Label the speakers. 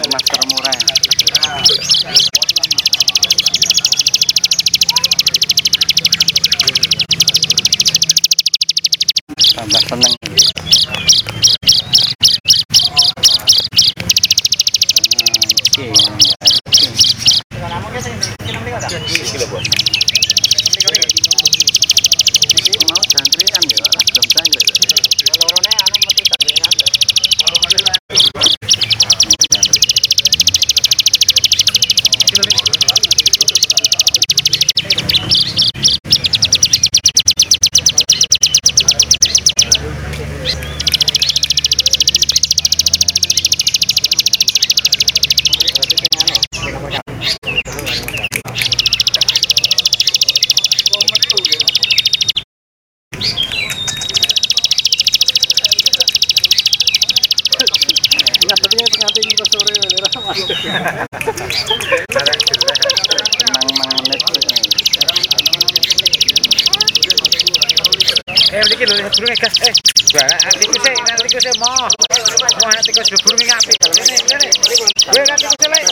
Speaker 1: masker murah. Tambah seneng. Mau jangkrian ya, belum jangkrik. Lorone anu metu jangkringan. Ngating ke sore menit. Lho burung gas. Tikus mau. Mau tikus burung ngapi. Ini. Kowe kan tikus lek.